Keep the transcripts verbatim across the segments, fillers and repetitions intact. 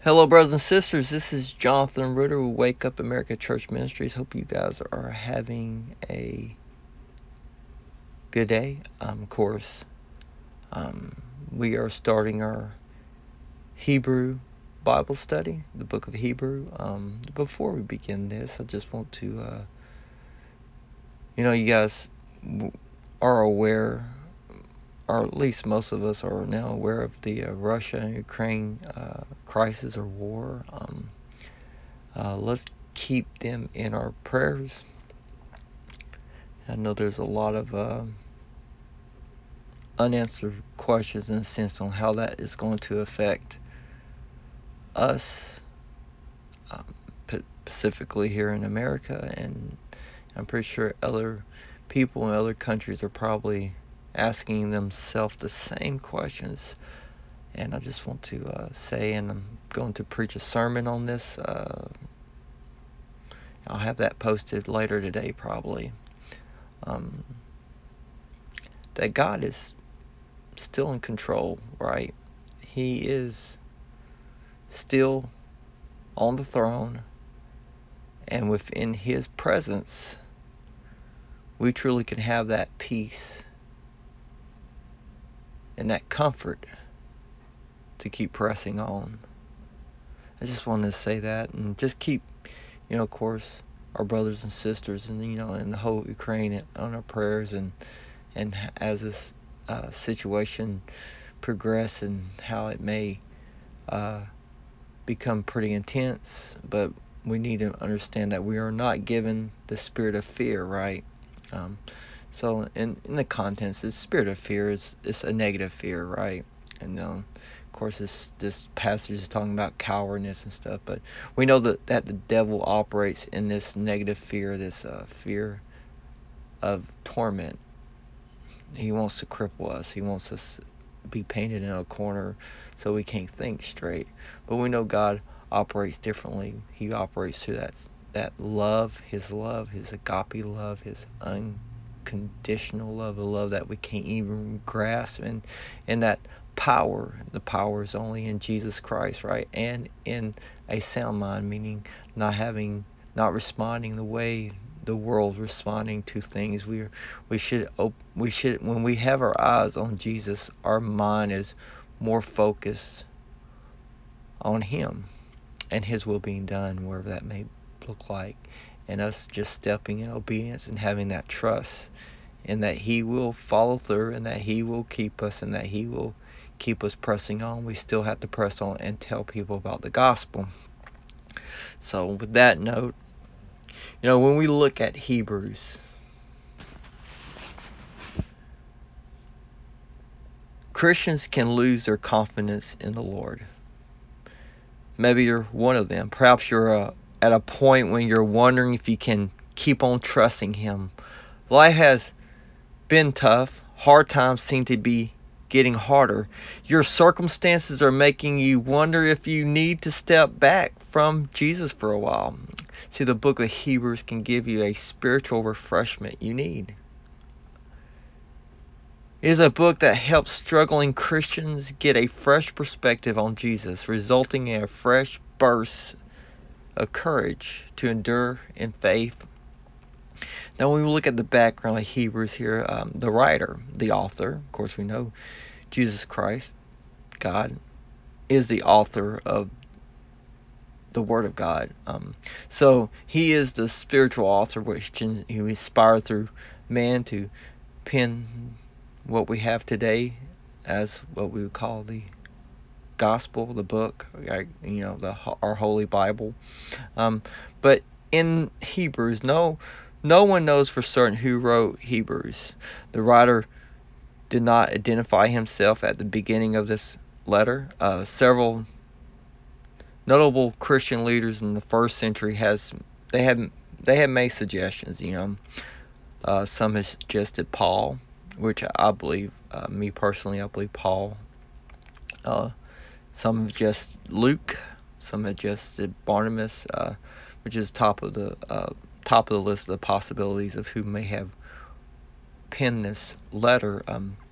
Hello, brothers and sisters. This is Jonathan Ritter with Wake Up America Church Ministries. Hope you guys are having a good day. Um, of course, um, we are starting our Hebrew Bible study, the book of Hebrew. Um, before we begin this, I just want to, uh, you know, you guys are aware, or at least most of us are now aware of the uh, Russia and Ukraine uh, crisis or war. Um, uh, let's keep them in our prayers. I know there's a lot of uh, unanswered questions in a sense on how that is going to affect us, um, specifically here in America, and I'm pretty sure other people in other countries are probably asking themselves the same questions. And I just want to uh, say, and I'm going to preach a sermon on this. Uh, I'll have that posted later today, probably. Um, that God is still in control, right? He is still on the throne, and within His presence, we truly can have that peace and that comfort to keep pressing on. I just wanted to say that, and just keep, you know, of course, our brothers and sisters, and you know, and the whole Ukraine on our prayers, and and as this uh, situation progresses and how it may uh, become pretty intense, but we need to understand that we are not given the spirit of fear, right? Um, so in, in the contents, the spirit of fear is, is a negative fear, right? And um, of course, this this passage is talking about cowardice and stuff, but we know that, that the devil operates in this negative fear, this uh, fear of torment. He wants to cripple us. He wants us to be painted in a corner so we can't think straight. But we know God operates differently. He operates through that that love, His love, His agape love, His unconditional love, a love that we can't even grasp, and and that power. The power is only in Jesus Christ, right? And in a sound mind, meaning not having, not responding the way the world's responding to things. We we should we should when we have our eyes on Jesus, our mind is more focused on Him and His will being done, wherever that may look like, and us just stepping in obedience and having that trust, and that He will follow through, and that He will keep us, and that He will keep us pressing on. We still have to press on and tell people about the gospel. So with that note, you know, when we look at Hebrews, Christians can lose their confidence in the Lord. Maybe you're one of them. Perhaps you're uh, at a point when you're wondering if you can keep on trusting Him. Life has been tough. Hard times seem to be getting harder. Your circumstances are making you wonder if you need to step back from Jesus for a while. See, the book of Hebrews can give you a spiritual refreshment you need. It is a book that helps struggling Christians get a fresh perspective on Jesus, resulting in a fresh burst of courage to endure in faith. Now, when we look at the background of Hebrews here, um, the writer, the author, of course, we know Jesus Christ, God, is the author of the Word of God. Um, so He is the spiritual author, which He inspired through man to pen what we have today as what we would call the gospel, the book, you know, the our holy Bible. Um, but in Hebrews, no, no one knows for certain who wrote Hebrews. The writer did not identify himself at the beginning of this letter. Uh, several notable Christian leaders in the first century has they have they have made suggestions. You know, uh, some have suggested Paul, which I believe, uh, me personally, I believe Paul. Uh, some have just Luke. Some have just Barnabas, uh, which is top of the uh, top of the list of the possibilities of who may have penned this letter. Um,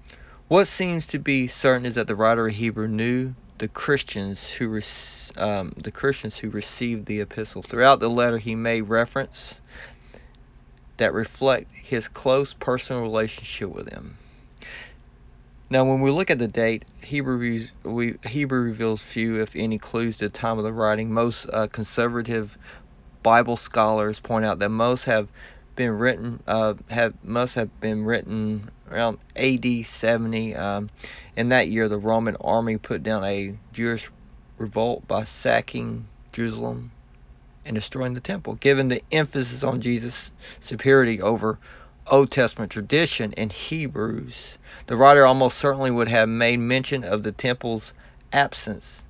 What seems to be certain is that the writer of Hebrew knew the Christians who um, the Christians who received the epistle. Throughout the letter, he made reference that reflect his close personal relationship with them. Now, when we look at the date, Hebrew, we, Hebrew reveals few, if any, clues to the time of the writing. Most uh, conservative Bible scholars point out that most have been written, uh, have must have been written around A D seventy. Um, in that year, the Roman army put down a Jewish revolt by sacking Jerusalem and destroying the temple. Given the emphasis on Jesus' superiority over Old Testament tradition in Hebrews, the writer almost certainly would have made mention of the temple's absence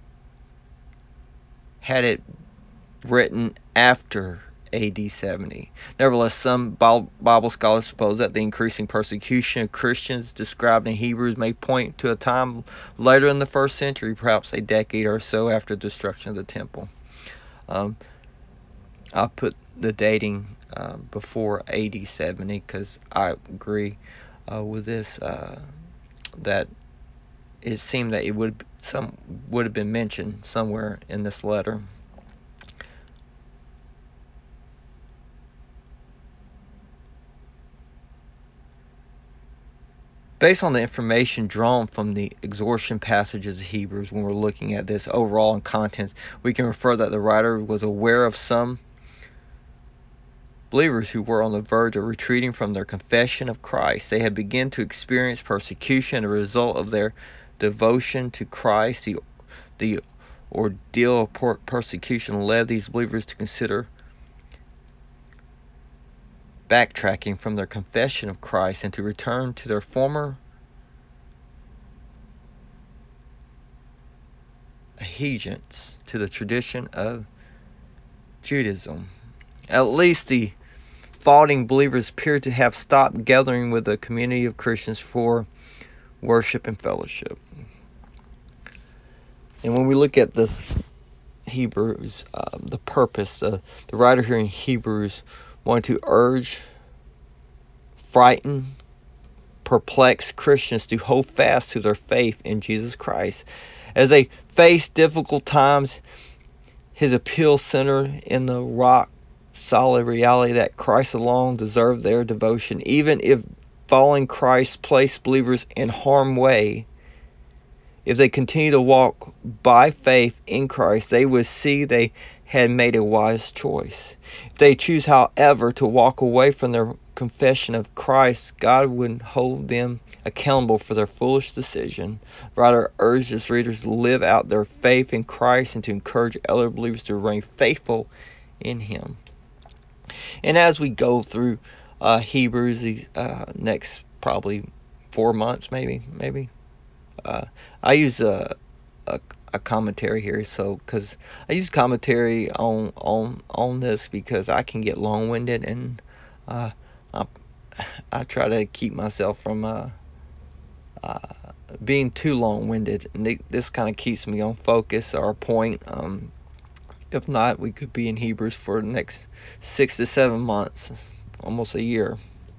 had it written after A D seventy. Nevertheless, some Bible scholars suppose that the increasing persecution of Christians described in Hebrews may point to a time later in the first century, perhaps a decade or so after the destruction of the temple. Um, I'll put the dating uh, before A D seventy because I agree uh, with this uh, that it seemed that it would some would have been mentioned somewhere in this letter. Based on the information drawn from the exhortation passages of Hebrews, when we're looking at this overall in contents, we can infer that the writer was aware of some believers who were on the verge of retreating from their confession of Christ. They had begun to experience persecution as a result of their devotion to Christ. The, the ordeal of persecution led these believers to consider backtracking from their confession of Christ and to return to their former allegiance to the tradition of Judaism. At least the founding believers appeared to have stopped gathering with a community of Christians for worship and fellowship. And when we look at this Hebrews, um, the purpose, uh, the writer here in Hebrews wanted to urge, frighten, perplex Christians to hold fast to their faith in Jesus Christ. As they faced difficult times, his appeal centered in the rock solid reality that Christ alone deserved their devotion. Even if following Christ placed believers in harm's way, if they continue to walk by faith in Christ, they would see they had made a wise choice. If they choose, however, to walk away from their confession of Christ, God would hold them accountable for their foolish decision. Rather, urge his readers to live out their faith in Christ and to encourage other believers to remain faithful in him. And as we go through uh, Hebrews these uh, next probably four months, maybe, maybe, uh, I use a, a a commentary here, so because I use commentary on on on this because I can get long-winded, and uh, I I try to keep myself from uh, uh, being too long-winded, and th- this kind of keeps me on focus or point. Um, if not, we could be in Hebrews for the next six to seven months, almost a year.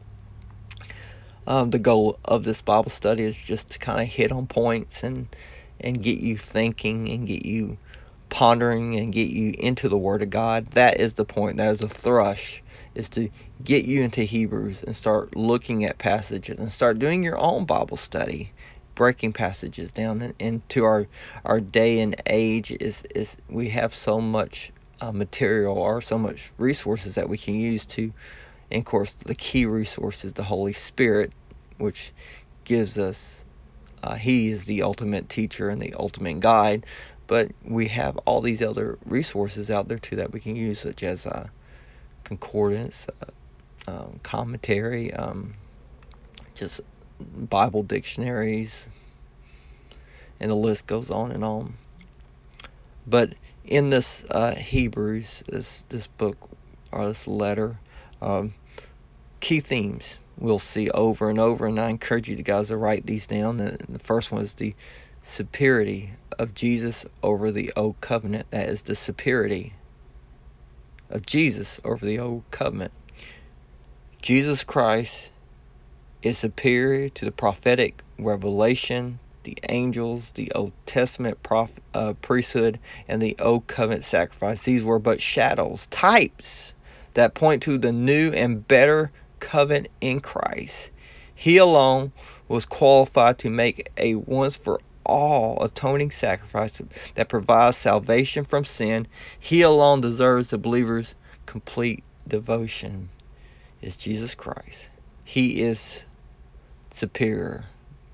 Um, the goal of this Bible study is just to kind of hit on points and and get you thinking and get you pondering and get you into the Word of God. That is the point. That is the thrush, is to get you into Hebrews and start looking at passages and start doing your own Bible study, breaking passages down. And into our our day and age is is we have so much uh, material or so much resources that we can use to. And of course, the key resource is the Holy Spirit, which gives us, uh, he is the ultimate teacher and the ultimate guide. But we have all these other resources out there too that we can use, such as uh, concordance, uh, um, commentary, um, just Bible dictionaries, and the list goes on and on. But in this uh, Hebrews, this this book or this letter, um, key themes we'll see over and over, and I encourage you guys to write these down. The, the first one is the superiority of Jesus over the old covenant. That is the superiority of Jesus over the old covenant. Jesus Christ is superior to the prophetic revelation, the angels, the Old Testament prof, uh, priesthood, and the Old Covenant sacrifice. These were but shadows, types that point to the new and better covenant in Christ. He alone was qualified to make a once for all atoning sacrifice that provides salvation from sin. He alone deserves the believer's complete devotion. Is Jesus Christ. He is superior.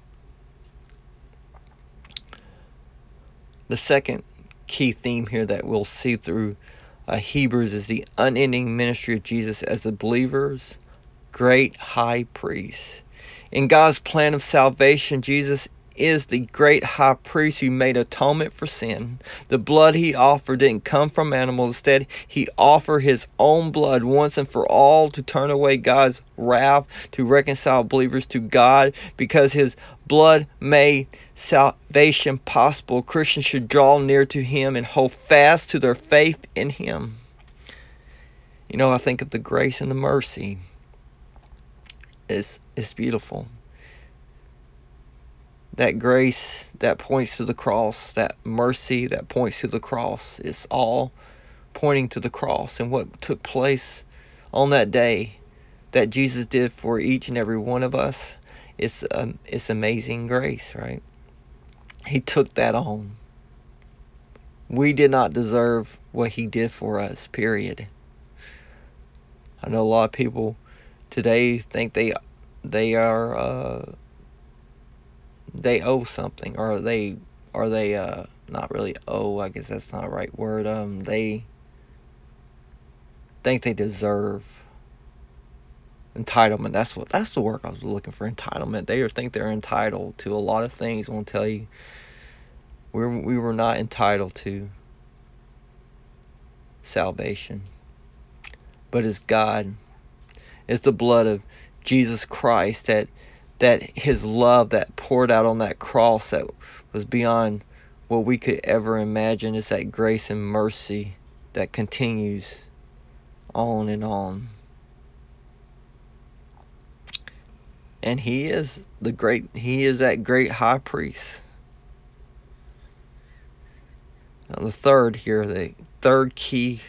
The second key theme here that we'll see through uh, Hebrews is the unending ministry of Jesus as a believer's great high priest. In God's plan of salvation, Jesus is the great high priest who made atonement for sin. The blood he offered didn't come from animals. Instead, he offered his own blood once and for all to turn away God's wrath, to reconcile believers to God. Because his blood made salvation possible, Christians should draw near to him and hold fast to their faith in him. You know, I think of the grace and the mercy. It's, it's beautiful. That grace that points to the cross, that mercy that points to the cross, it's all pointing to the cross and what took place on that day that Jesus did for each and every one of us. It's um, it's amazing grace, right? He took that on. We did not deserve what he did for us, period. I know a lot of people today think they they are uh, they owe something, or they or they uh not really owe, I guess that's not the right word. Um they think they deserve entitlement. That's what that's the word I was looking for. Entitlement. They think they're entitled to a lot of things. I want to tell you, we we were not entitled to salvation, but it's God. It's the blood of Jesus Christ, that that his love that poured out on that cross that was beyond what we could ever imagine. It's that grace and mercy that continues on and on. And he is the great, he is that great high priest. Now the third here, the third key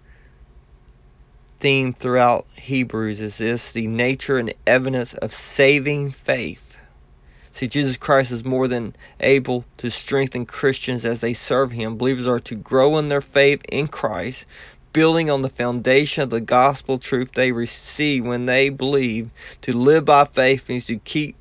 theme throughout Hebrews is this: the nature and evidence of saving faith. See, Jesus Christ is more than able to strengthen Christians as they serve him. Believers are to grow in their faith in Christ, building on the foundation of the gospel truth they receive when they believe. To live by faith means to keep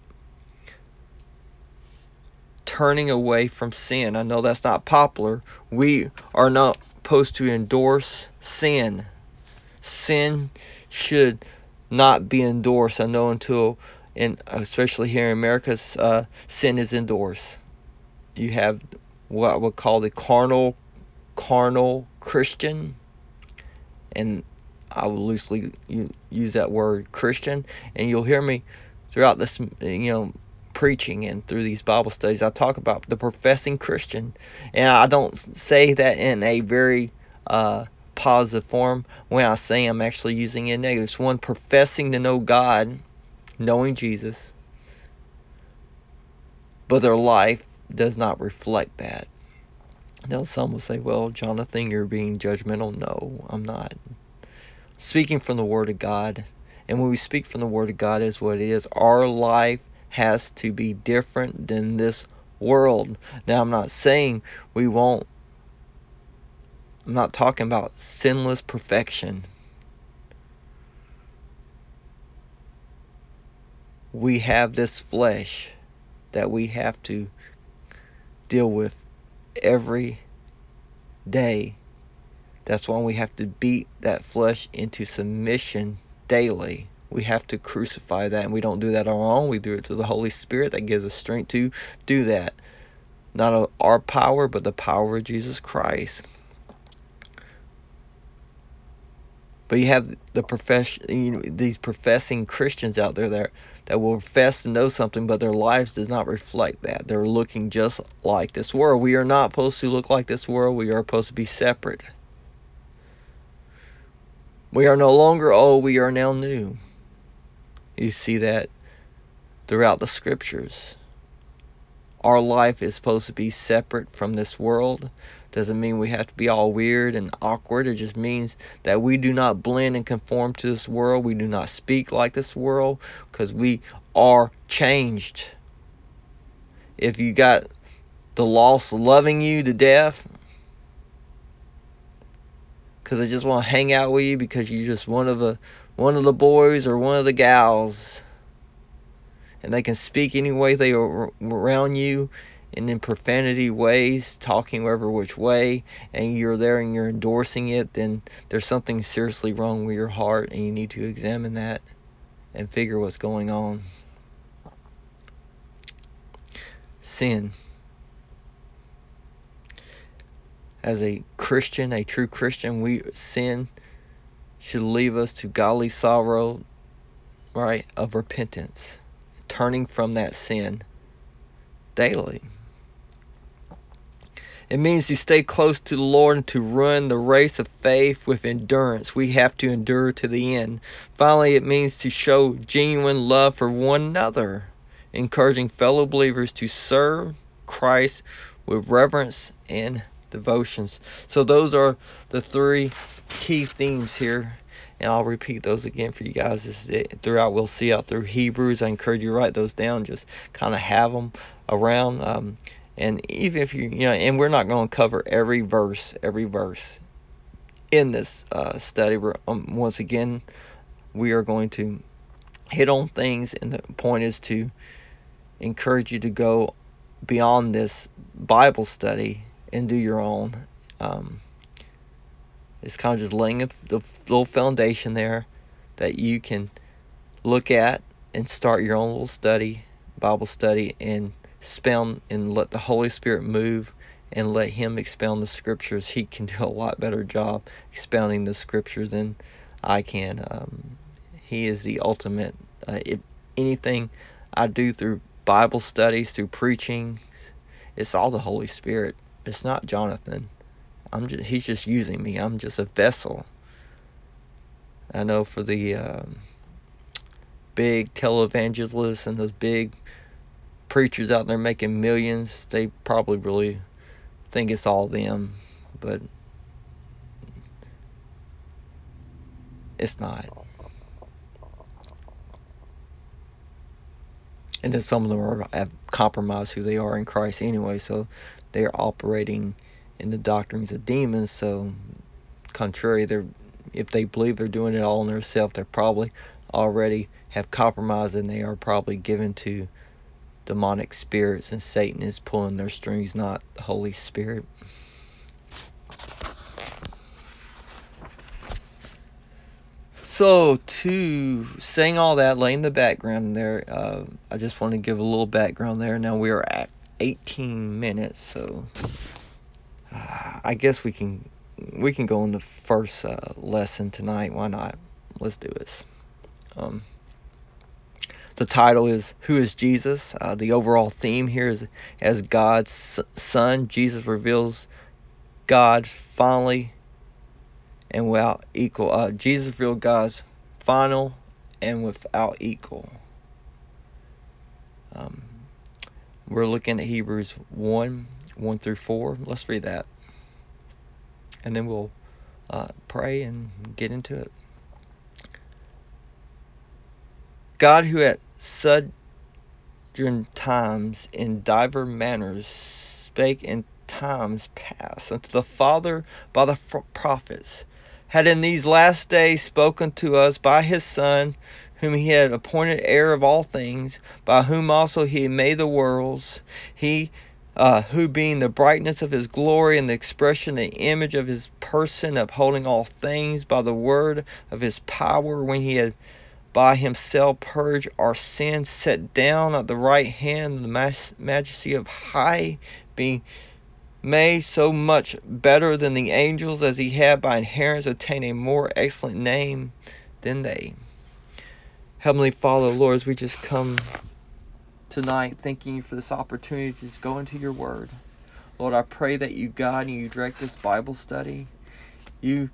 turning away from sin. I know that's not popular. We are not supposed to endorse sin. Sin should not be endorsed. I know until, in especially here in America, uh, sin is endorsed. You have what I would call the carnal, carnal Christian, and I will loosely use that word Christian, and you'll hear me throughout this, you know, preaching and through these Bible studies. I talk about the professing Christian, and I don't say that in a very uh, positive form. When I say I'm actually using it in negative, it's one professing to know God, knowing Jesus, but their life does not reflect that. Now some will say, well, Jonathan, you're being judgmental. No, I'm not. Speaking from the Word of God, and when we speak from the Word of God, is what it is. Our life has to be different than this world. Now, I'm not saying we won't. I'm not talking about sinless perfection. We have this flesh that we have to deal with every day. That's why we have to beat that flesh into submission daily. We have to crucify that, and we don't do that on our own. We do it to the Holy Spirit that gives us strength to do that. Not our power, but the power of Jesus Christ. But you have the profession, you know, these professing Christians out there that that will profess to know something, but their lives does not reflect that. They're looking just like this world. We are not supposed to look like this world. We are supposed to be separate. We are no longer old. We are now new. You see that throughout the scriptures. Our life is supposed to be separate from this world. Doesn't mean we have to be all weird and awkward. It just means that we do not blend and conform to this world. We do not speak like this world, because we are changed. If you got the lost loving you to death because they just want to hang out with you because you're just one of the one of the boys or one of the gals, and they can speak any way they are around you, and in profanity ways, talking whatever which way, and you're there and you're endorsing it, then there's something seriously wrong with your heart, and you need to examine that and figure what's going on. Sin. As a Christian, a true Christian, we sin should leave us to godly sorrow, right, of repentance, turning from that sin daily. It means to stay close to the Lord and to run the race of faith with endurance. We have to endure to the end. Finally, it means to show genuine love for one another, encouraging fellow believers to serve Christ with reverence and devotions. So those are the three key themes here, and I'll repeat those again for you guys. This is it. Throughout, we'll see out through Hebrews. I encourage you to write those down. Just kind of have them around. Um, and even if you, you know, and we're not going to cover every verse, every verse in this uh, study. We're, um, once again, we are going to hit on things, and the point is to encourage you to go beyond this Bible study and do your own. Um, it's kind of just laying a, the little foundation there that you can look at and start your own little study, Bible study, and expound and let the Holy Spirit move and let Him expound the scriptures. He can do a lot better job expounding the scriptures than I can. Um, he is the ultimate. Uh, if anything I do through Bible studies, through preaching, it's all the Holy Spirit. It's not Jonathan. I'm just, he's just using me. I'm just a vessel. I know for the um, big televangelists and those big preachers out there making millions, they probably really think it's all them, but it's not. And then some of them are, have compromised who they are in Christ anyway, so they're operating in the doctrines of demons. So contrary, they're if they believe they're doing it all in themselves, they probably already have compromised, and they are probably given to demonic spirits, and Satan is pulling their strings, not the Holy Spirit. So, to saying all that, laying the background there, uh, I just want to give a little background there. Now we are at eighteen minutes, so uh, I guess we can we can go in the first uh, lesson tonight. Why not? Let's do this. Um, the title is "Who is Jesus?" Uh, the overall theme here is as God's Son, Jesus reveals God finally and without equal. Uh, Jesus revealed God's final and without equal. Um, we're looking at Hebrews one, one through four. Let's read that. And then we'll uh, pray and get into it. God, who at sudden times in divers manners spake in times past unto the Father by the prophets, had in these last days spoken to us by his Son, whom he had appointed heir of all things, by whom also he made the worlds, he uh, who being the brightness of his glory and the expression, the image of his person, upholding all things by the word of his power, when he had by himself purged our sins, set down at the right hand of the majesty of high, being made so much better than the angels, as he had by inheritance obtained a more excellent name than they. Heavenly Father, Lord, as we just come tonight thanking you for this opportunity to just go into your word. Lord, I pray that you guide and you direct this Bible study. You,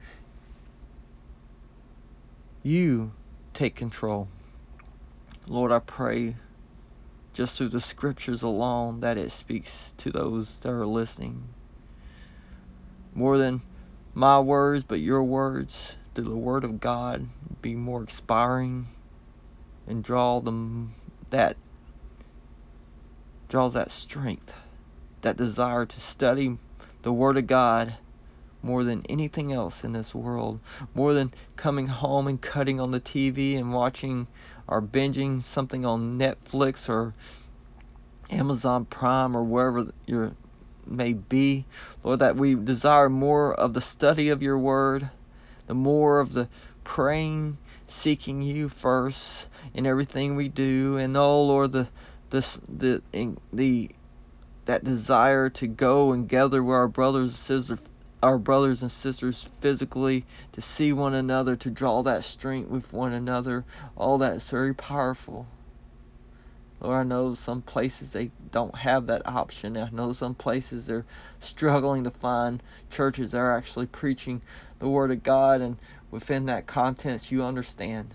you take control. Lord, I pray just through the scriptures alone, that it speaks to those that are listening. More than my words, but your words, through the word of God, be more inspiring and draw them that draws that strength, that desire to study the word of God more than anything else in this world, more than coming home and cutting on the T V and watching or binging something on Netflix or Amazon Prime or wherever you may be. Lord, that we desire more of the study of your word, the more of the praying, seeking you first in everything we do, and oh Lord, the this the the that desire to go and gather with our brothers and sisters our brothers and sisters physically, to see one another, to draw that strength with one another. All that's very powerful. Lord, I know some places they don't have that option. I know some places they're struggling to find churches that are actually preaching the Word of God, and within that context, you understand.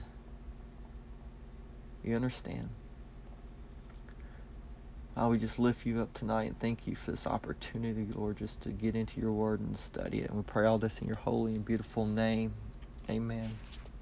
You understand. I we just lift you up tonight and thank you for this opportunity, Lord, just to get into your word and study it. And we pray all this in your holy and beautiful name. Amen.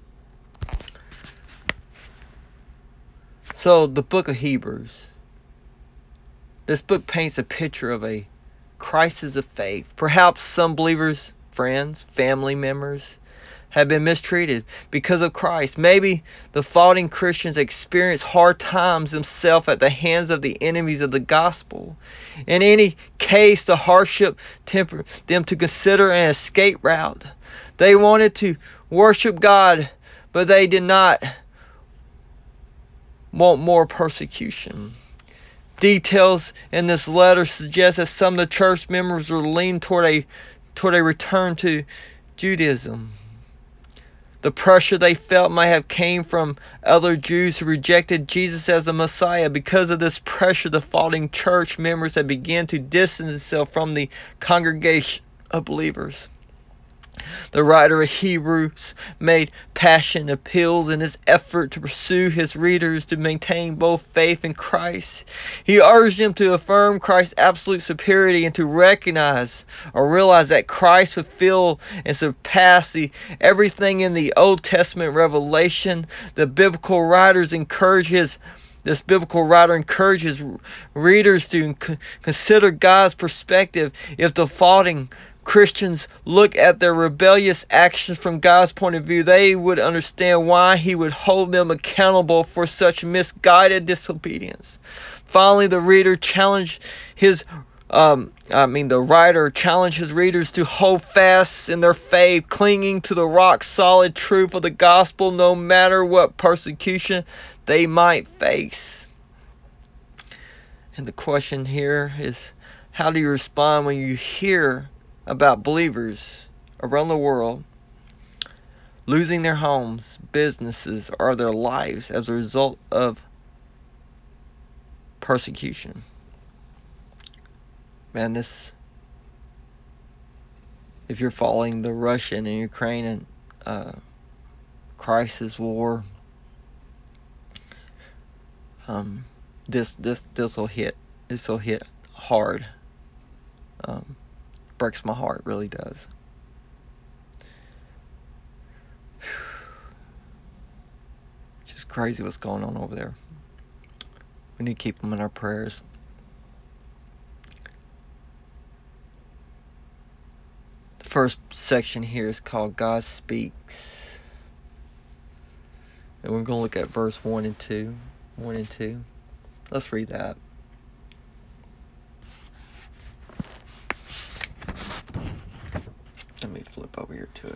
So, the book of Hebrews. This book paints a picture of a crisis of faith. Perhaps some believers, friends, family members, have been mistreated because of Christ. Maybe the fallen Christians experience hard times themselves at the hands of the enemies of the gospel. In any case, the hardship tempered them to consider an escape route. They wanted to worship God, but they did not want more persecution. Details in this letter suggest that some of the church members were leaning toward a toward a return to Judaism. The pressure they felt might have came from other Jews who rejected Jesus as the Messiah. Because of this pressure, the falling church members had begun to distance themselves from the congregation of believers. The writer of Hebrews made passionate appeals in his effort to pursue his readers to maintain both faith in Christ. He urged them to affirm Christ's absolute superiority and to recognize or realize that Christ fulfilled and surpassed the, everything in the Old Testament revelation. The biblical writers encourage his This biblical writer encourages readers to consider God's perspective. If the falling Christians look at their rebellious actions from God's point of view, they would understand why he would hold them accountable for such misguided disobedience. Finally, the reader challenged his Um, I mean, the writer challenged his readers to hold fast in their faith, clinging to the rock-solid truth of the gospel, no matter what persecution they might face. And the question here is, how do you respond when you hear about believers around the world losing their homes, businesses, or their lives as a result of persecution? Man, this, if you're following the Russian and Ukrainian uh, crisis war, um, this this this will hit this will hit hard. Um, breaks my heart, really does. It's just crazy what's going on over there. We need to keep them in our prayers. The first section here is called God Speaks. And we're going to look at verse one and two. one and two. Let's read that. Let me flip over here to it.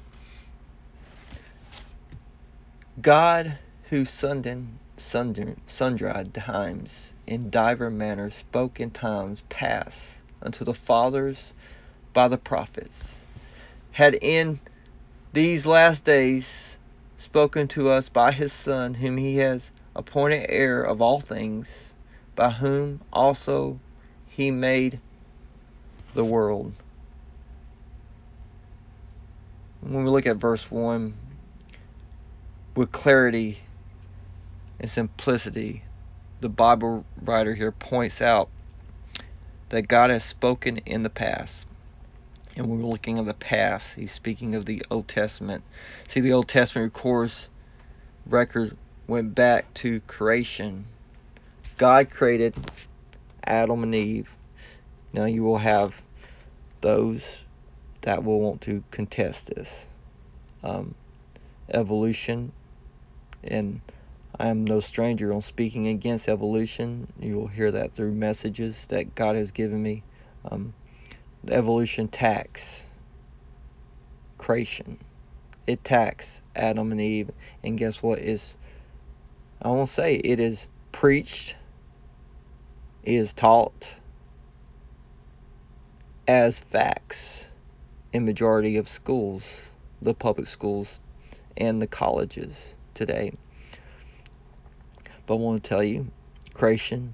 God, who sundry, sundry, sundry times in divers manners spoke in times past unto the fathers by the prophets, had in these last days spoken to us by his Son, whom he has appointed heir of all things, by whom also he made the world. When we look at verse one, with clarity and simplicity, the Bible writer here points out that God has spoken in the past. And when we're looking at the past, he's speaking of the Old Testament. See, the Old Testament records record went back to creation. God created Adam and Eve. Now you will have those that will want to contest this. Um, evolution, and I am no stranger on speaking against evolution. You will hear that through messages that God has given me. Um, the evolution attacks creation. It attacks Adam and Eve. And guess what? Is I won't say it is preached, it is taught as facts in majority of schools, the public schools and the colleges today. But I want to tell you, creation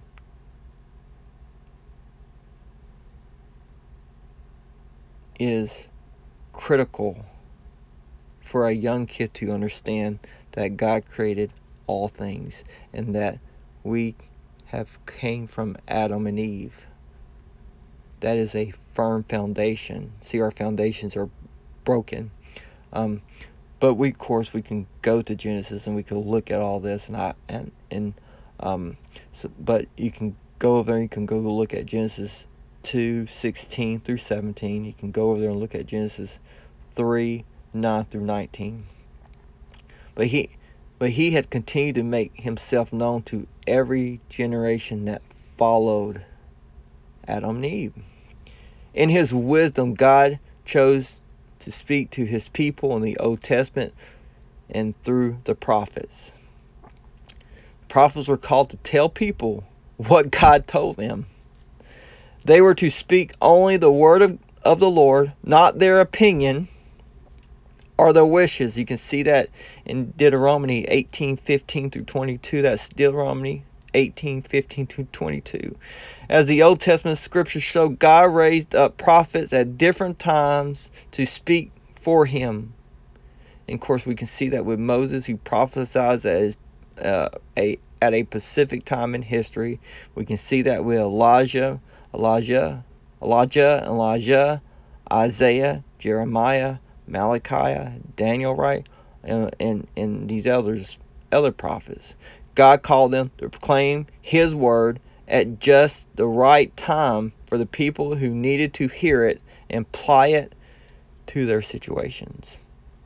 is critical for a young kid to understand that God created all things and that we have came from Adam and Eve. That is a firm foundation. See, our foundations are broken. Um, but we, of course, we can go to Genesis and we can look at all this, and I and and um, so, but you can go over there. You can go look at Genesis two sixteen through seventeen. You can go over there and look at Genesis three nine through nineteen. But he, but he had continued to make himself known to every generation that followed Adam and Eve. In his wisdom, God chose to speak to his people in the Old Testament and through the prophets. Prophets were called to tell people what God told them. They were to speak only the word of, of the Lord, not their opinion or their wishes. You can see that in Deuteronomy eighteen fifteen through twenty-two. That's Deuteronomy eighteen fifteen through twenty-two. As the Old Testament scriptures show, God raised up prophets at different times to speak for him. And of course, we can see that with Moses, who prophesied as uh, a at a specific time in history. We can see that with Elijah, Elijah, Elijah, Elijah, Isaiah, Jeremiah, Malachi, Daniel, right, and and, and these others, other prophets. God called them to proclaim his word at just the right time for the people who needed to hear it and apply it to their situations.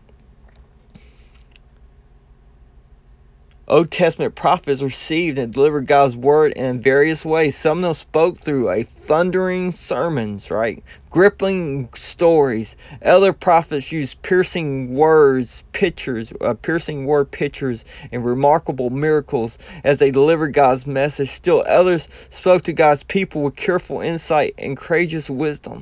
Old Testament prophets received and delivered God's word in various ways. Some of them spoke through a thundering sermons, right? Gripping stories. Other prophets used piercing words, pictures, uh, piercing word pictures, and remarkable miracles as they delivered God's message. Still others spoke to God's people with careful insight and courageous wisdom.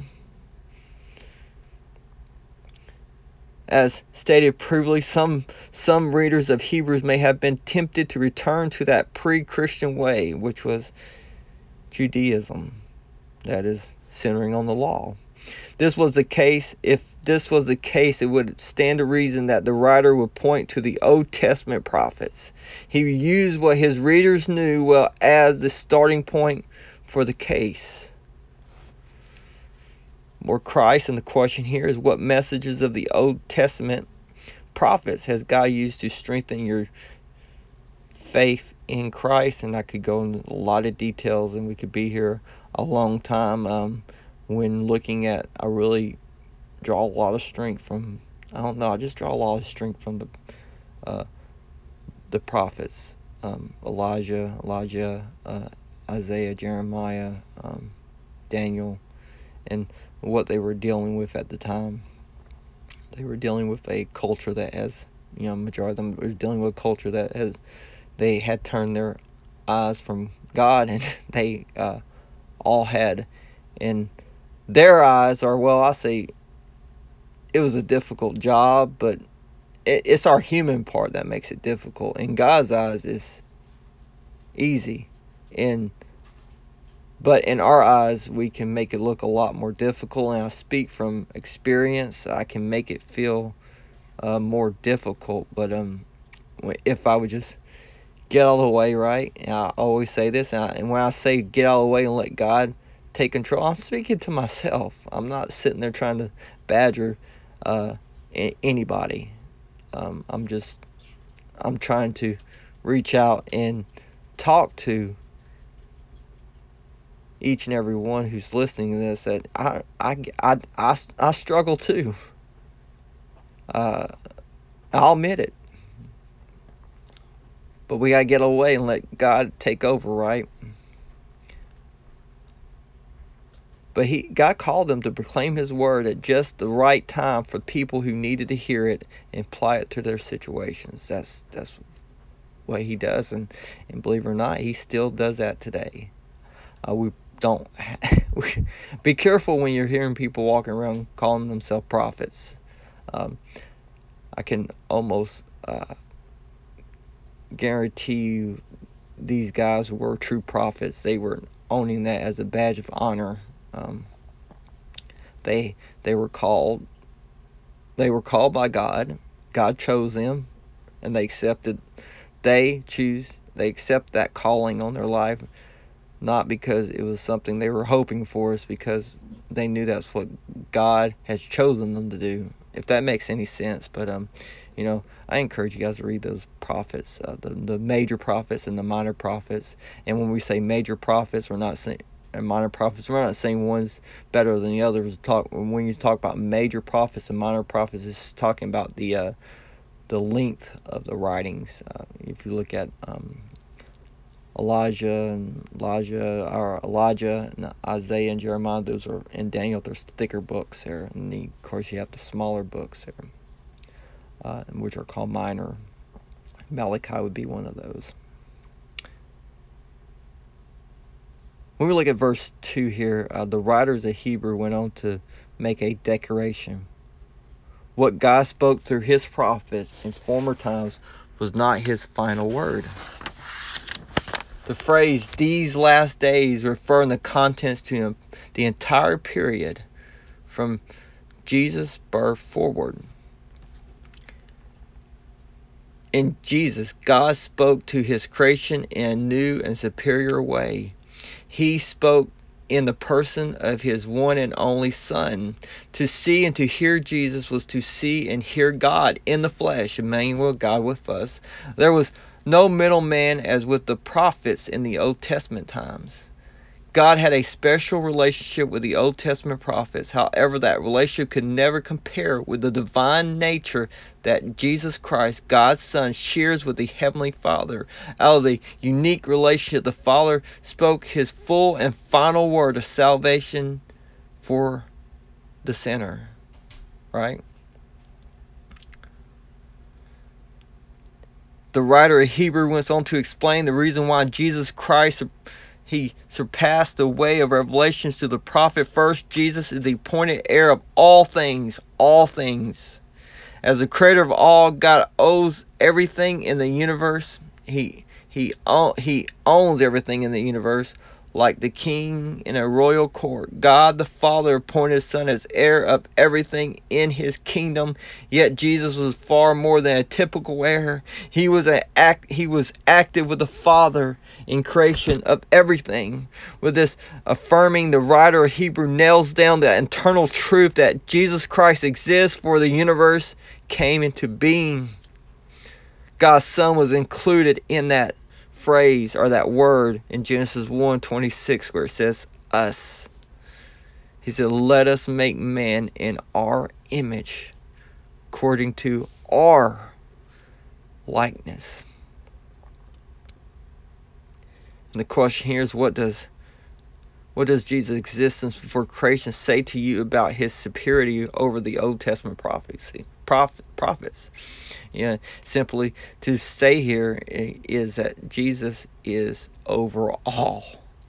As stated previously, some some readers of Hebrews may have been tempted to return to that pre-Christian way, which was Judaism, that is, centering on the law. This was the case. If this was the case, it would stand to reason that the writer would point to the Old Testament prophets. He used what his readers knew well as the starting point for the case. More Christ, and the question here is, what messages of the Old Testament prophets has God used to strengthen your faith in Christ? And I could go into a lot of details, and we could be here a long time. Um, when looking at, I really draw a lot of strength from, I don't know, I just draw a lot of strength from the uh, the prophets, um, Elijah, Elijah, uh, Isaiah, Jeremiah, um, Daniel, and what they were dealing with at the time. They were dealing with a culture that has, you know, majority of them was dealing with a culture that has, they had turned their eyes from God, and they uh, all had in their eyes, or well, I say it was a difficult job, but it, it's our human part that makes it difficult. In God's eyes, it's easy, and but in our eyes, we can make it look a lot more difficult. And I speak from experience. I can make it feel uh, more difficult. But um, if I would just get out of the way, right? And I always say this, and, I, and when I say get out of the way and let God take control, I'm speaking to myself. I'm not sitting there trying to badger uh, anybody. Um, I'm just, I'm trying to reach out and talk to each and every one who's listening to this, that I, I, I, I, I struggle too. Uh, I'll admit it. But we got to get away and let God take over, right? But he God called them to proclaim his word at just the right time for people who needed to hear it and apply it to their situations. That's that's what he does, and, and believe it or not, he still does that today. Uh, we don't we, be careful when you're hearing people walking around calling themselves prophets. Um, I can almost uh, guarantee you these guys were true prophets. They were owning that as a badge of honor. Um, they they were called they were called by God. God chose them, and they accepted. They choose. They accept that calling on their life, not because it was something they were hoping for. It's because they knew that's what God has chosen them to do. If that makes any sense, but um, you know, I encourage you guys to read those prophets, uh, the the major prophets and the minor prophets. And when we say major prophets, we're not saying and minor prophets. We're not saying one's better than the others. Talk when you talk about major prophets and minor prophets, it's talking about the uh, the length of the writings. Uh, if you look at um, Elijah and Elijah, or Elijah and Isaiah and Jeremiah, those are in Daniel. There's thicker books there, and the, of course you have the smaller books there, uh, which are called minor. Malachi would be one of those. When we look at verse two here, uh, the writers of Hebrew went on to make a declaration. What God spoke through his prophets in former times was not his final word. The phrase "these last days" refer in the contents to the entire period from Jesus' birth forward. In Jesus, God spoke to his creation in a new and superior way. He spoke in the person of his one and only Son. To see and to hear Jesus was to see and hear God in the flesh, Emmanuel, God with us. There was no middleman as with the prophets in the Old Testament times. God had a special relationship with the Old Testament prophets. However, that relationship could never compare with the divine nature that Jesus Christ, God's Son, shares with the Heavenly Father. Out of the unique relationship, the Father spoke his full and final word of salvation for the sinner. Right? The writer of Hebrew went on to explain the reason why Jesus Christ He surpassed the way of revelations to the prophet. First, Jesus is the appointed heir of all things, all things. As the creator of all, God owes everything in the universe. He he he owns everything in the universe, like the king in a royal court. God the Father appointed his Son as heir of everything in his kingdom. Yet Jesus was far more than a typical heir. He was a act he was active with the Father in creation of everything. With this affirming, the writer of Hebrew nails down the internal truth that Jesus Christ exists for the universe came into being. God's Son was included in that phrase or that word in Genesis one twenty-six, where it says us. He said, let us make man in our image, according to our likeness. And the question here is, what does what does Jesus' existence before creation say to you about his superiority over the Old Testament prophecy, prophet, prophets? You know, simply to say here is that Jesus is over all.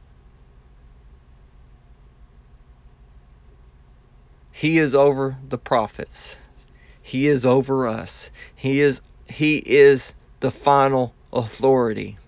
He is over the prophets. He is over us. He is he is the final authority.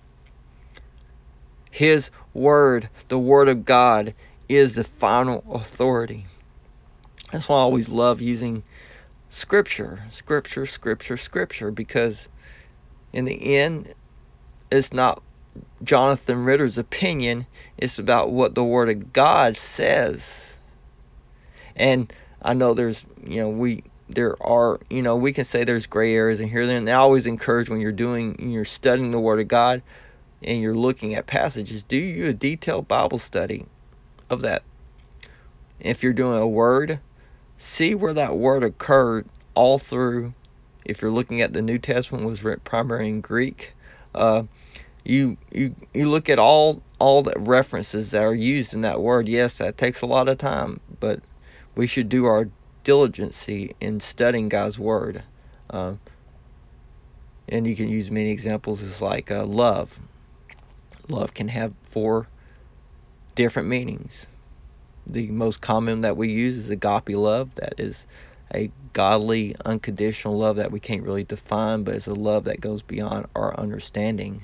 His word, the word of God, is the final authority. That's why I always love using scripture, scripture, scripture, scripture, because in the end, it's not Jonathan Ritter's opinion. It's about what the Word of God says. And I know there's, you know, we there are, you know, we can say there's gray areas in here. And I always encourage when you're doing, you're studying the Word of God and you're looking at passages, do you a detailed Bible study of that. If you're doing a word, see where that word occurred all through. If you're looking at the New Testament, was written primarily in Greek. Uh, you you you look at all all the references that are used in that word. Yes, that takes a lot of time, but we should do our diligency in studying God's word. Uh, and you can use many examples as like uh, love. Love can have four different meanings. The most common that we use is agape love. That is a godly, unconditional love that we can't really define, but it's a love that goes beyond our understanding.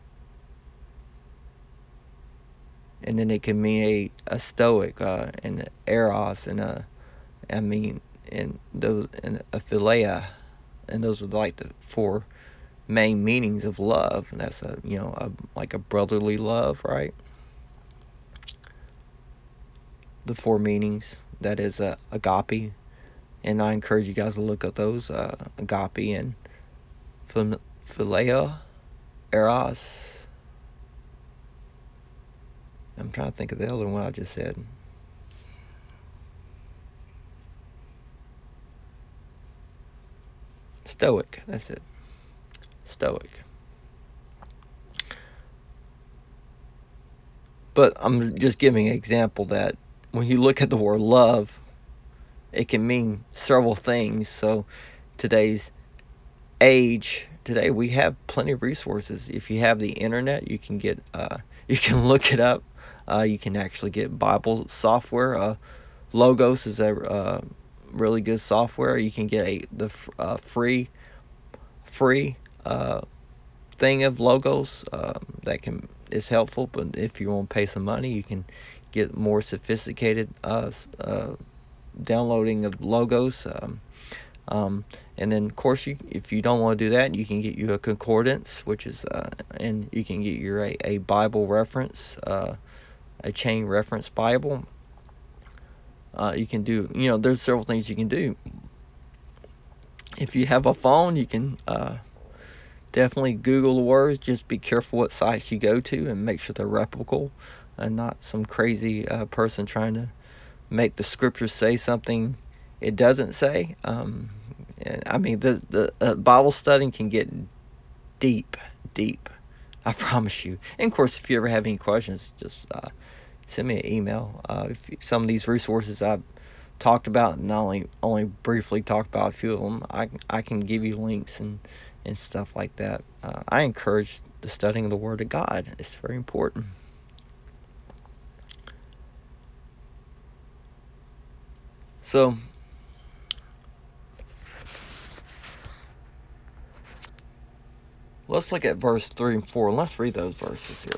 And then it can mean a, a stoic, uh, and eros, and a, I mean, and those, and a philia, and those are like the four main meanings of love. And that's a, you know, a, like a brotherly love, right? The four meanings. That is uh, agape. And I encourage you guys to look up those, uh, agape and phileo, eros. I'm trying to think of the other one I just said. Stoic, that's it. Stoic. But I'm just giving an example that when you look at the word love, it can mean several things. So today's age, today we have plenty of resources. If you have the internet, you can get, uh, you can look it up. Uh, you can actually get Bible software. Uh, Logos is a uh, really good software. You can get a the uh, free free uh, thing of Logos uh, that can is helpful. But if you want to pay some money, you can get more sophisticated uh, uh, downloading of Logos. Um, um, and then, of course, you, if you don't want to do that, you can get you a concordance, which is, uh, and you can get your a, a Bible reference, uh, a chain reference Bible. Uh, you can do, you know, there's several things you can do. If you have a phone, you can uh, definitely Google the words. Just be careful what sites you go to and make sure they're replicable and not some crazy uh, person trying to make the scriptures say something it doesn't say. Um, and, I mean, the, the uh, Bible studying can get deep, deep. I promise you. And, of course, if you ever have any questions, just uh, send me an email. Uh, if you, some of these resources I've talked about, and not only only briefly talked about a few of them, I, I can give you links and, and stuff like that. Uh, I encourage the studying of the Word of God. It's very important. So, let's look at verse three and four, and let's read those verses here.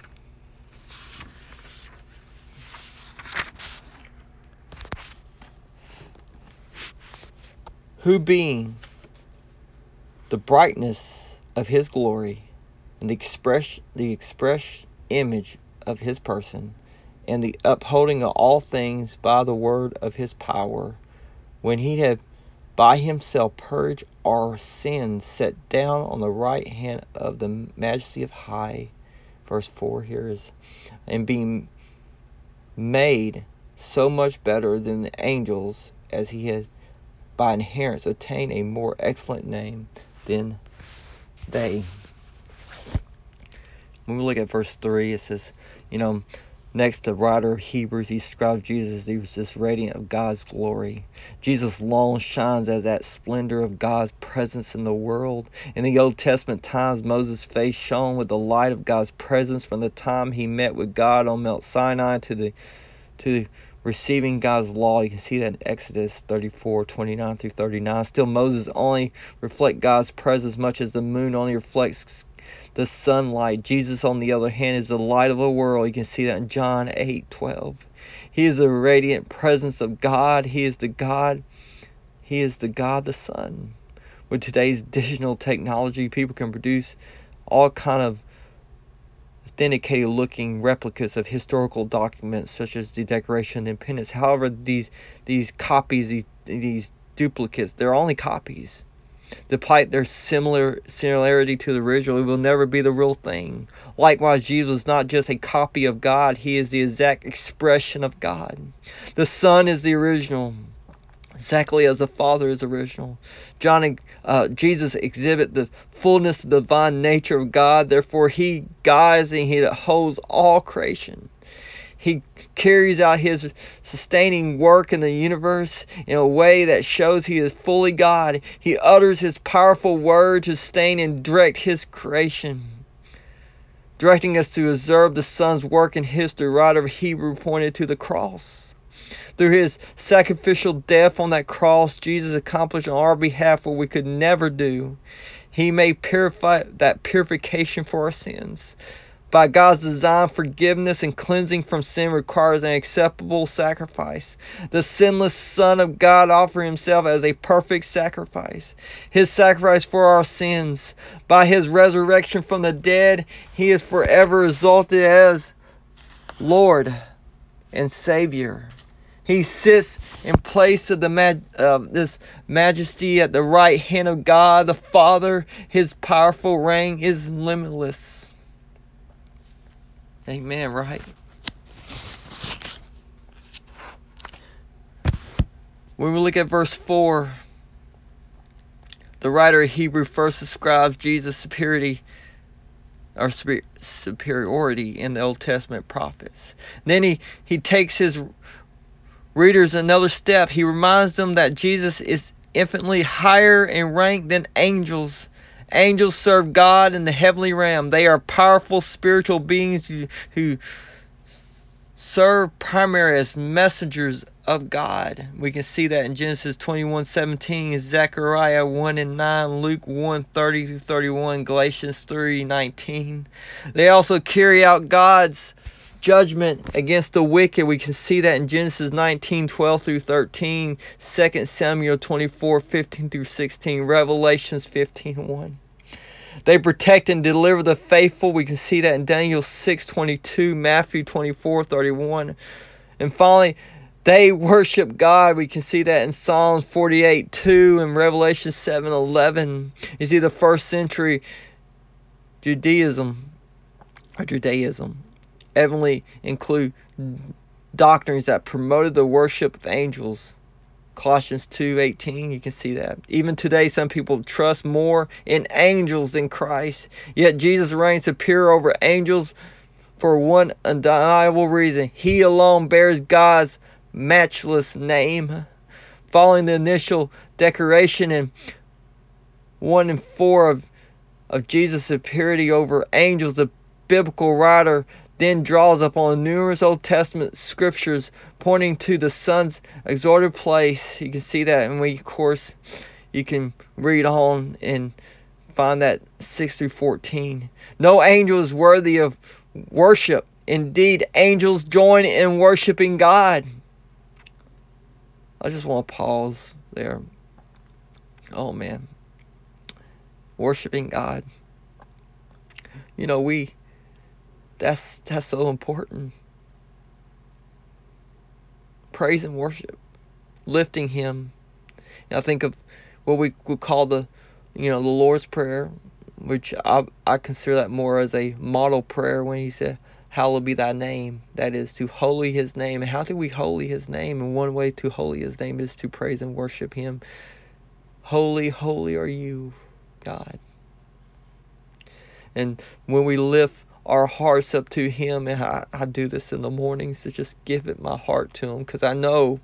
Who being the brightness of his glory, and the express the express image of his person, and the upholding of all things by the word of his power, when he had by himself purged our sins, sat down on the right hand of the majesty of high. Verse four here is, and being made so much better than the angels, as he had by inheritance obtained a more excellent name than they. When we look at verse three, it says, you know, next the writer of Hebrews, he described Jesus, he was this radiant of God's glory. Jesus alone shines as that splendor of God's presence in the world. In the Old Testament times, Moses' face shone with the light of God's presence from the time he met with God on Mount Sinai to the to receiving God's law. You can see that in Exodus thirty-four, twenty-nine through thirty-nine. Still, Moses only reflects God's presence much as the moon only reflects the sunlight. Jesus, on the other hand, is the light of the world. You can see that in John eight twelve. He is the radiant presence of God. He is the God. He is the God the Son. With today's digital technology, people can produce all kind of authenticated looking replicas of historical documents such as the Declaration of Independence. However, these these copies, these, these duplicates, they're only copies. Despite their similar similarity to the original, it will never be the real thing. Likewise, Jesus is not just a copy of God, he is the exact expression of God. The Son is the original, exactly as the Father is original. John and uh, Jesus exhibit the fullness of the divine nature of God. Therefore, he guides and he holds all creation. He carries out his sustaining work in the universe in a way that shows he is fully God. He utters his powerful word to sustain and direct his creation, directing us to observe the Son's work in history. Writer of Hebrew pointed to the cross. Through his sacrificial death on that cross, Jesus accomplished on our behalf what we could never do. He made purify that purification for our sins. By God's design, forgiveness and cleansing from sin requires an acceptable sacrifice. The sinless Son of God offered himself as a perfect sacrifice. His sacrifice for our sins. By his resurrection from the dead, he is forever exalted as Lord and Savior. He sits in place of the mag- uh, this majesty at the right hand of God the Father. His powerful reign is limitless. Amen, right? When we look at verse four, the writer of Hebrew first describes Jesus' superiority or superiority in the Old Testament prophets. Then he, he takes his readers another step. He reminds them that Jesus is infinitely higher in rank than angels. Angels serve God in the heavenly realm. They are powerful spiritual beings who, who serve primarily as messengers of God. We can see that in Genesis twenty-one seventeen, Zechariah one and nine, Luke one thirty through thirty-one, Galatians three nineteen. They also carry out God's judgment against the wicked. We can see that in Genesis nineteen twelve through thirteen, Second Samuel twenty-four fifteen through sixteen, Revelations fifteen one. They protect and deliver the faithful. We can see that in Daniel six twenty-two, Matthew twenty-four thirty-one. And finally, they worship God. We can see that in Psalms forty-eight two and Revelation seven eleven. You see the first century Judaism or Judaism evidently include doctrines that promoted the worship of angels. Colossians two eighteen, you can see that. Even today, some people trust more in angels than Christ. Yet Jesus reigns superior over angels for one undeniable reason. He alone bears God's matchless name. Following the initial declaration in one and four of, of Jesus' superiority over angels, the biblical writer then draws upon numerous Old Testament scriptures pointing to the Son's exalted place. You can see that, and we, of course, you can read on and find that six through fourteen. No angel is worthy of worship. Indeed, angels join in worshiping God. I just want to pause there. Oh man, worshiping God. You know, we. That's that's so important. Praise and worship, lifting Him. And I think of what we would call the, you know, the Lord's Prayer, which I I consider that more as a model prayer when He said, "Hallowed be Thy name." That is to holy His name. And how do we holy His name? And one way to holy His name is to praise and worship Him. Holy, holy are You, God. And when we lift our hearts up to Him, and I, I do this in the mornings to just give it my heart to Him, because I know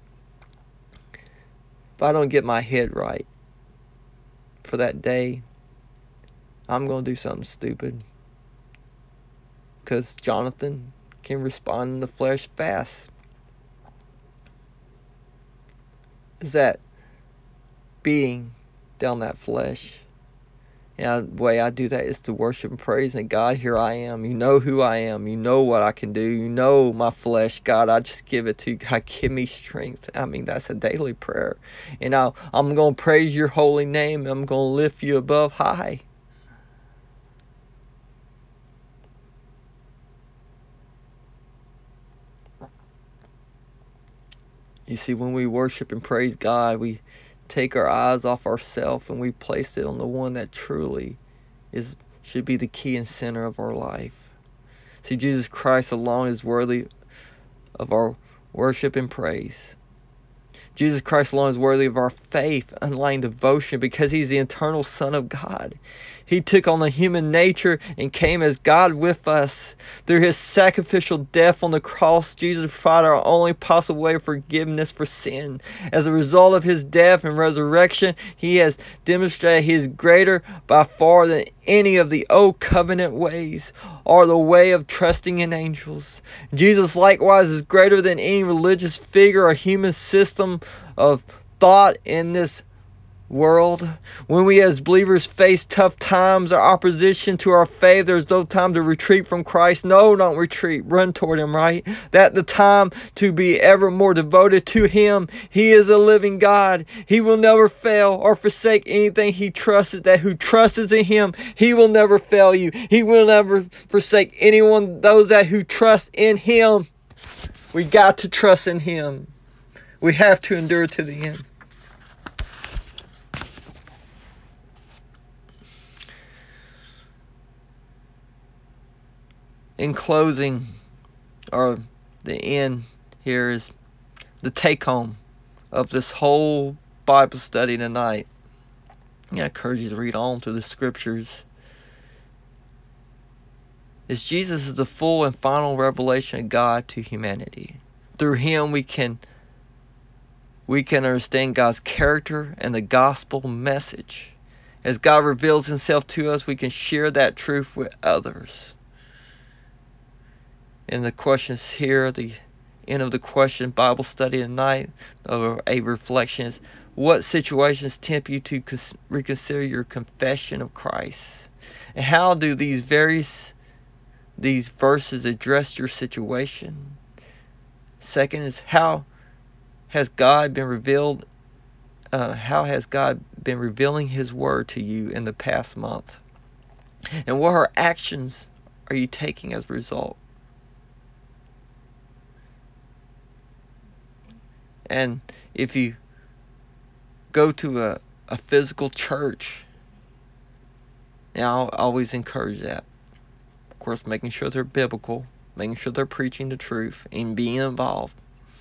if I don't get my head right for that day, I'm going to do something stupid. Because Jonathan can respond in the flesh fast. Is that beating down that flesh? And the way I do that is to worship and praise. And God, here I am. You know who I am. You know what I can do. You know my flesh. God, I just give it to you. God, give me strength. I mean, that's a daily prayer. And I'll, I'm going to praise Your holy name. I'm going to lift You above high. You see, when we worship and praise God, we take our eyes off ourselves and we place it on the one that truly is should be the key and center of our life. See, Jesus Christ alone is worthy of our worship and praise. Jesus Christ alone is worthy of our faith, undying devotion, because He's the eternal Son of God. He took on the human nature and came as God with us. Through His sacrificial death on the cross, Jesus provided our only possible way of forgiveness for sin. As a result of His death and resurrection, He has demonstrated He is greater by far than any of the old covenant ways, or the way of trusting in angels. Jesus likewise is greater than any religious figure or human system of thought in this world. When we as believers face tough times or opposition to our faith, there's no time to retreat from Christ. No, don't retreat. Run toward Him, right? That the time to be ever more devoted to Him. He is a living God. He will never fail or forsake anything He trusts. That who trusts in Him, He will never fail you. He will never forsake anyone, those that who trust in Him. We got to trust in Him. We have to endure to the end. In closing, or the end here, is the take home of this whole Bible study tonight. I encourage you to read on through the scriptures. Is Jesus is the full and final revelation of God to humanity. Through Him we can we can understand God's character and the gospel message. As God reveals Himself to us, we can share that truth with others. And the questions here, the end of the question Bible study tonight, of a reflection is, what situations tempt you to reconsider your confession of Christ? And how do these various these verses address your situation? Second is, how has God been revealed uh, how has God been revealing His word to you in the past month? And what are actions are you taking as a result? And if you go to a, a physical church, and I'll always encourage that. Of course, making sure they're biblical, making sure they're preaching the truth, and being involved.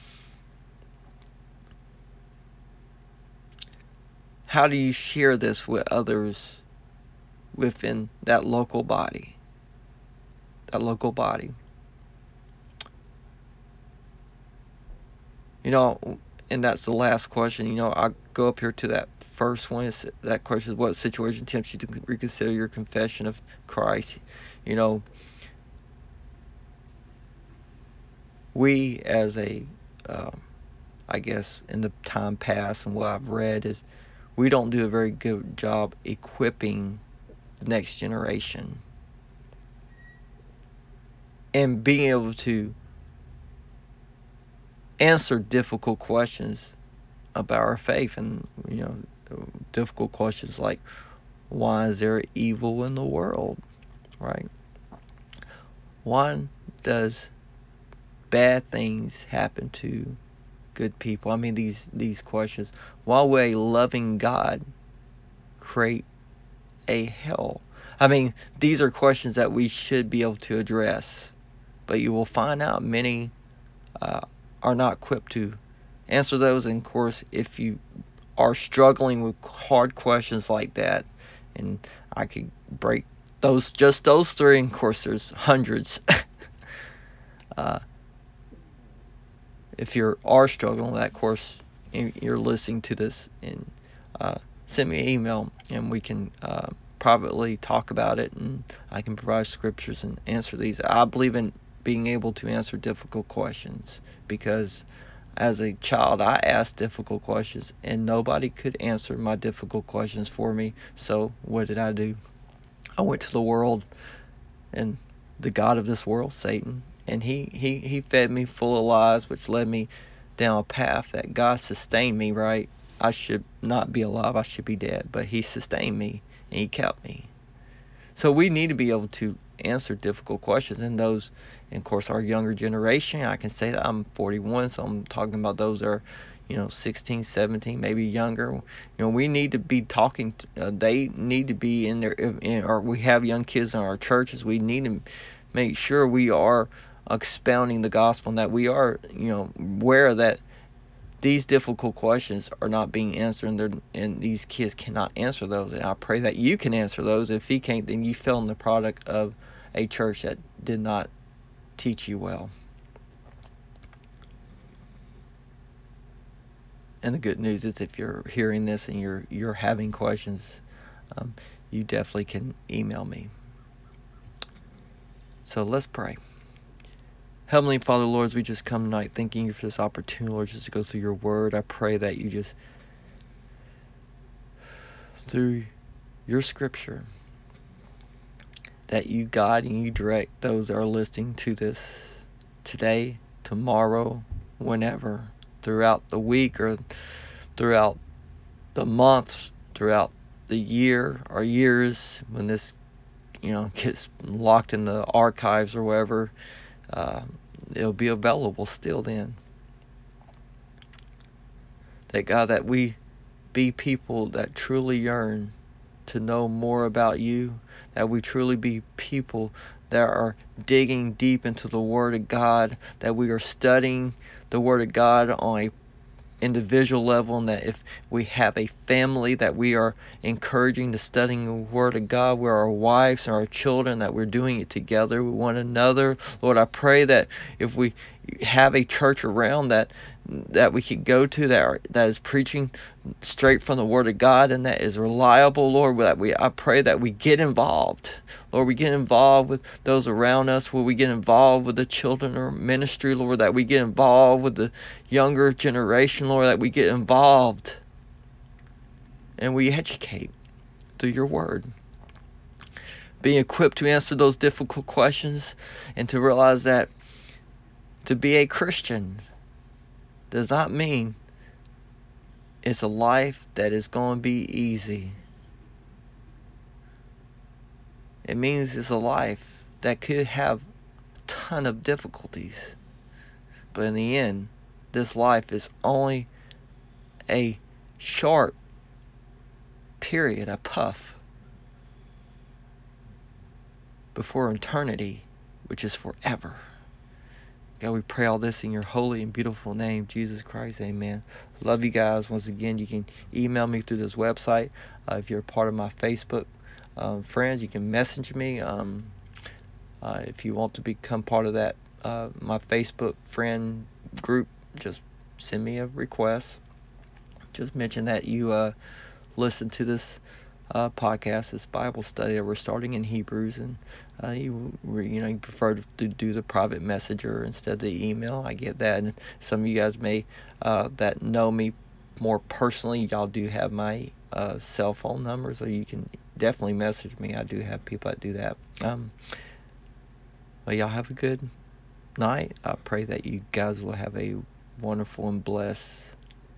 How do you share this with others within that local body? That local body. You know, and that's the last question. You know, I go up here to that first one. Is that question is, what situation tempts you to reconsider your confession of Christ? You know, we as a, um, I guess in the time past and what I've read is, we don't do a very good job equipping the next generation and being able to answer difficult questions about our faith. And you know, difficult questions like, why is there evil in the world, right? Why does bad things happen to good people? I mean, these these questions. Why would a loving God create a hell? I mean, these are questions that we should be able to address, but you will find out many uh, are not equipped to answer those. And of course, if you are struggling with hard questions like that, and I could break those just those three, and of course there's hundreds. uh, if you are struggling with that, of course, you're listening to this, and uh, send me an email and we can uh, privately talk about it, and I can provide scriptures and answer these. I believe in being able to answer difficult questions, because as a child I asked difficult questions and nobody could answer my difficult questions for me. So what did I do? I went to the world and the god of this world, Satan, and he, he, he fed me full of lies, which led me down a path that God sustained me, right? I should not be alive, I should be dead, but He sustained me and He kept me. So we need to be able to answer difficult questions. And those, and of course, our younger generation, I can say that I'm forty-one, so I'm talking about those that are, you know, sixteen, seventeen, maybe younger. You know, we need to be talking, to, uh, they need to be in there, in, or we have young kids in our churches. We need to make sure we are expounding the gospel, and that we are, you know, aware that these difficult questions are not being answered, and, and these kids cannot answer those. And I pray that you can answer those. If he can't, then you fell in the product of a church that did not teach you well. And the good news is, if you're hearing this and you're you're having questions, um, you definitely can email me. So let's pray. Heavenly Father, Lord, as we just come tonight, thanking you for this opportunity, Lord, just to go through your word. I pray that you just, through your scripture, that you guide and you direct those that are listening to this today, tomorrow, whenever, throughout the week or throughout the months, throughout the year or years, when this, you know, gets locked in the archives or wherever, uh, it'll be available still then. That God, that we be people that truly yearn to know more about you, that we truly be people that are digging deep into the Word of God, that we are studying the Word of God on a individual level, and that if we have a family, that we are encouraging the studying of the Word of God with our wives and our children, that we're doing it together with one another. Lord, I pray that if we have a church around that that we could go to that are, that is preaching straight from the Word of God and that is reliable, Lord, that we I pray that we get involved. Lord, we get involved with those around us, where we get involved with the children or ministry, Lord, that we get involved with the younger generation, Lord, that we get involved and we educate through your word. Being equipped to answer those difficult questions, and to realize that to be a Christian does not mean it's a life that is going to be easy. It means it's a life that could have a ton of difficulties. But in the end, this life is only a short period, a puff, before eternity, which is forever. God, we pray all this in your holy and beautiful name, Jesus Christ. Amen. Love you guys. Once again, you can email me through this website. Uh, if you're a part of my Facebook um, friends, you can message me. Um, uh, if you want to become part of that, uh, my Facebook friend group, just send me a request. Just mention that you uh, listen to this uh, podcast, this Bible study that we're starting in Hebrews, and uh, you you know you prefer to do the private messenger instead of the email. I get that, and some of you guys may uh, that know me more personally, y'all do have my uh, cell phone number, so you can definitely message me. I do have people that do that. Um, well, y'all have a good night. I pray that you guys will have a wonderful and blessed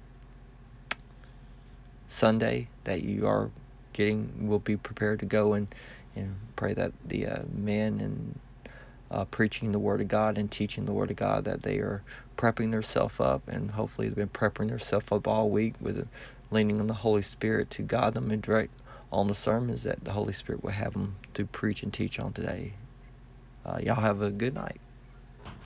Sunday, that you are getting will be prepared to go and and pray that the uh, men and uh, preaching the Word of God and teaching the Word of God, that they are prepping themselves up, and hopefully they've been prepping themselves up all week with leaning on the Holy Spirit to guide them and direct on the sermons that the Holy Spirit will have them to preach and teach on today. Uh, y'all have a good night.